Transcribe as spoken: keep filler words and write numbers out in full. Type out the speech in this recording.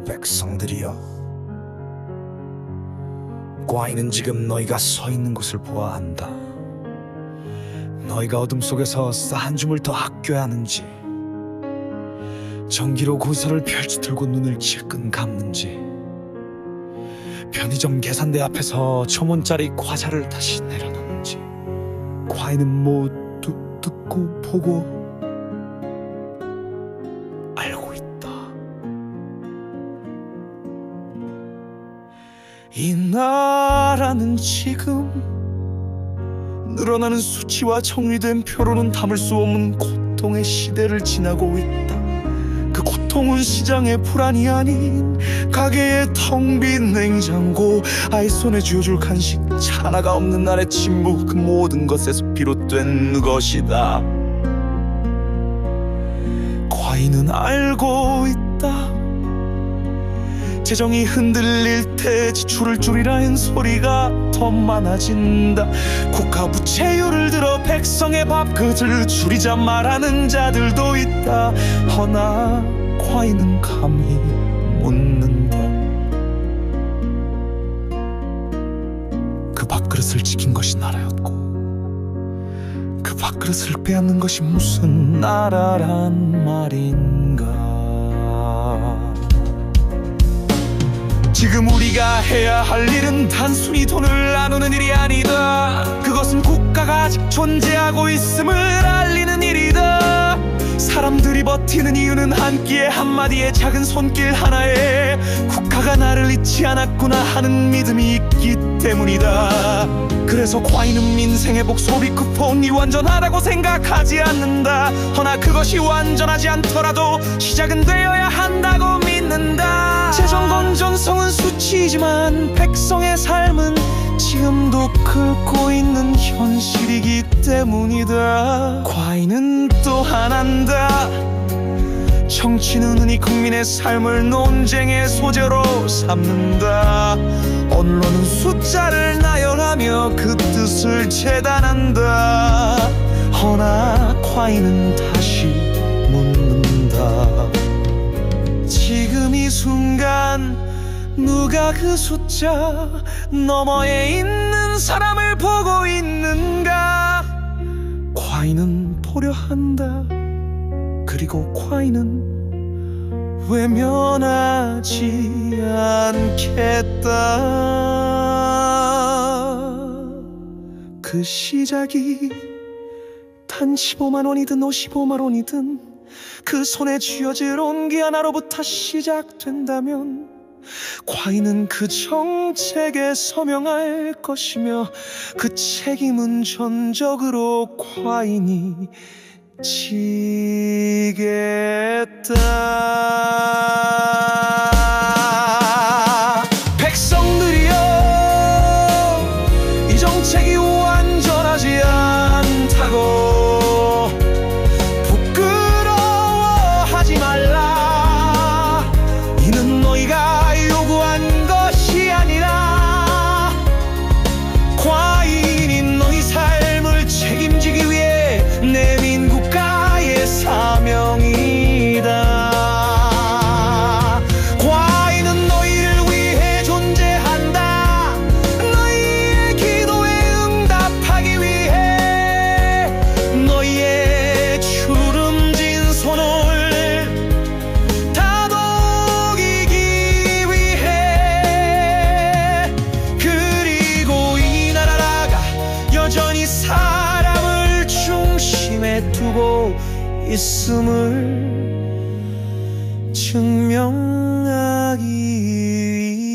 백성들이여, 과인은 지금 너희가 서 있는 곳을 보아야 한다. 너희가 어둠 속에서 싸한 줌을 더 아껴야 하는지, 전기로 고서를 펼치 들고 눈을 질끈 감는지, 편의점 계산대 앞에서 천원짜리 과자를 다시 내려놓는지, 과인은 모두 듣고 보고 알고 있다. 이 나라는 지금 늘어나는 수치와 정리된 표로는 담을 수 없는 고통의 시대를 지나고 있다. 그 고통은 시장의 불안이 아닌 가게의 텅 빈 냉장고, 아이 손에 쥐어줄 간식 하나가 없는 날의 침묵, 그 모든 것에서 비롯된 것이다. 과인은 알고 있다. 재정이 흔들릴 때 지출을 줄이라는 소리가 더 많아진다. 국가 부채율을 들어 백성의 밥그릇을 줄이자 말하는 자들도 있다. 허나 과인은 감히 묻는다. 그 밥그릇을 지킨 것이 나라였고, 그 밥그릇을 빼앗는 것이 무슨 나라란 말인가. 지금 우리가 해야 할 일은 단순히 돈을 나누는 일이 아니다. 그것은 국가가 아직 존재하고 있음을 알리는 일이다. 사람들이 버티는 이유는 한 끼의 한마디의 작은 손길 하나에 국가가 나를 잊지 않았구나 하는 믿음이 있기 때문이다. 그래서 과인은 민생회복 소비 쿠폰이 완전하다고 생각하지 않는다. 허나 그것이 완전하지 않더라도 시작은 되어야 한다고 믿는다. 재정 건전성은 수치이지만 백성의 삶은 지금도 긁고 있는 현실이기 때문이다. 과인은 또한 안다. 정치는 흔히 국민의 삶을 논쟁의 소재로 삼는다. 언론은 숫자를 나열하며 그 뜻을 재단한다. 허나 과인은 다시 묻는다. 지금 이 순간 누가 그 숫자 너머에 있는 사람을 보고 있는가. 과인은 보려 한다. 그리고 과인은 외면하지 않겠다. 그 시작이 단 십오만 원이든 오십오만 원이든 그 손에 쥐어질 온기 하나로부터 시작된다면 과인은 그 정책에 서명할 것이며 그 책임은 전적으로 과인이 지겠다. 백성들이여, 이 정책이 완전하지 않다고 부끄러워하지 말라. 이는 너희가 요구한 것이 아니라 과인이 너희 삶을 책임지기 위해 내민 국가의 사명이다. 과인은 너희를 위해 존재한다. 너희의 기도에 응답하기 위해 너희의 주름진 손을 다독이기 위해. 그리고 이 나라가 여전히 사람을 중심에 두고 있음을 증명하기 위해